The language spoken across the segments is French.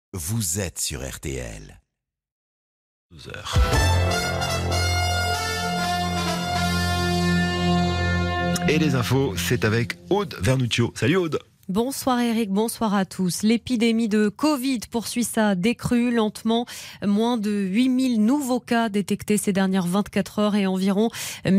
Vous êtes sur RTL. 12h. Et les infos, c'est avec Aude Vernuccio. Salut Aude. Bonsoir Eric, bonsoir à tous. L'épidémie de Covid poursuit sa décrue lentement. Moins de 8000 nouveaux cas détectés ces dernières 24 heures et environ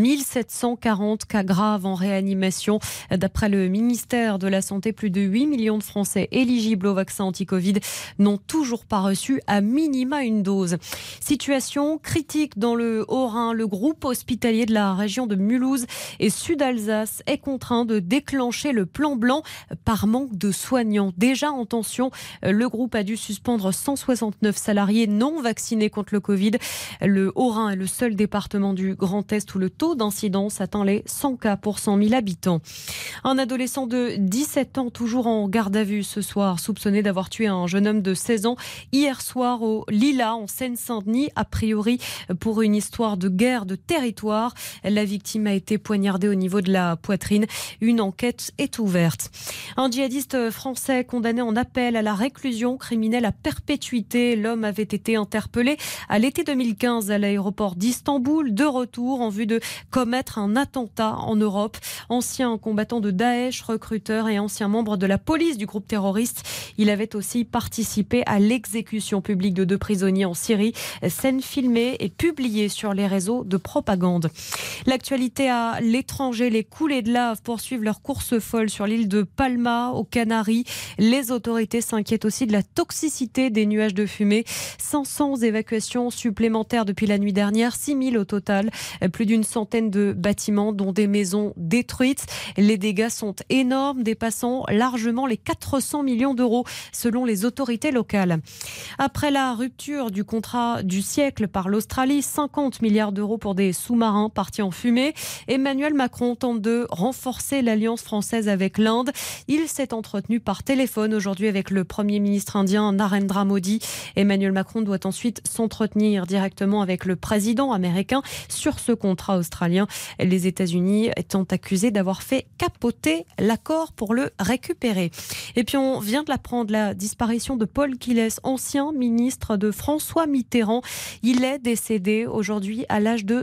1740 cas graves en réanimation. D'après le ministère de la Santé, plus de 8 millions de Français éligibles au vaccin anti-Covid n'ont toujours pas reçu à minima une dose. Situation critique dans le Haut-Rhin. Le groupe hospitalier de la région de Mulhouse et Sud-Alsace est contraint de déclencher le plan blanc par manque de soignants. Déjà en tension, le groupe a dû suspendre 169 salariés non vaccinés contre le Covid. Le Haut-Rhin est le seul département du Grand Est où le taux d'incidence atteint les 100 cas pour 100 000 habitants. Un adolescent de 17 ans, toujours en garde à vue ce soir, soupçonné d'avoir tué un jeune homme de 16 ans hier soir au Lilas, en Seine-Saint-Denis, a priori pour une histoire de guerre de territoire. La victime a été poignardée au niveau de la poitrine. Une enquête est ouverte. Un djihadiste français condamné en appel à la réclusion criminelle à perpétuité. L'homme avait été interpellé à l'été 2015 à l'aéroport d'Istanbul, de retour en vue de commettre un attentat en Europe. Ancien combattant de Daesh, recruteur et ancien membre de la police du groupe terroriste, il avait aussi participé à l'exécution publique de 2 prisonniers en Syrie. Scène filmée et publiée sur les réseaux de propagande. L'actualité à l'étranger, les coulées de lave poursuivent leur course folle sur l'île de Palma, aux Canaries. Les autorités s'inquiètent aussi de la toxicité des nuages de fumée. 500 évacuations supplémentaires depuis la nuit dernière, 6000 au total. Plus d'une centaine de bâtiments, dont des maisons détruites. Les dégâts sont énormes, dépassant largement les 400 millions d'euros, selon les autorités locales. Après la rupture du contrat du siècle par l'Australie, 50 milliards d'euros pour des sous-marins partis en fumée, Emmanuel Macron tente de renforcer l'alliance française avec l'Inde. Il s'est entretenu par téléphone aujourd'hui avec le Premier ministre indien Narendra Modi. Emmanuel Macron doit ensuite s'entretenir directement avec le président américain sur ce contrat australien. Les États-Unis étant accusés d'avoir fait capoter l'accord pour le récupérer. Et puis on vient de l'apprendre, la disparition de Paul Quillès, ancien ministre de François Mitterrand. Il est décédé aujourd'hui à l'âge de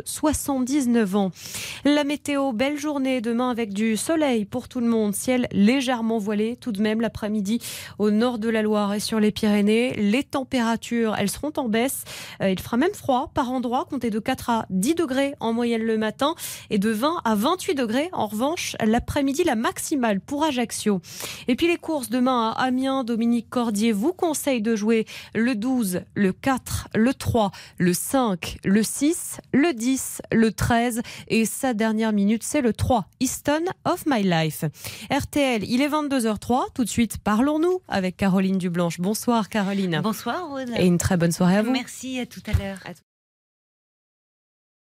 79 ans. La météo, belle journée demain avec du soleil pour tout le monde. Ciel légèrement voilé tout de même l'après-midi au nord de la Loire et sur les Pyrénées. Les températures, elles seront en baisse. Il fera même froid par endroits, comptez de 4 à 10 degrés en moyenne le matin et de 20 à 28 degrés en revanche l'après-midi, la maximale pour Ajaccio. Et puis les courses demain à Amiens. Dominique Cordier vous conseille de jouer le 12, le 4, le 3, le 5, le 6, le 10, le 13 et sa dernière minute c'est le 3, Easton of My Life. RTL, il est 22h03. Tout de suite, parlons-nous avec Caroline Dublanche. Bonsoir Caroline. Bonsoir Aude. Et une très bonne soirée à vous. Merci, à tout à l'heure.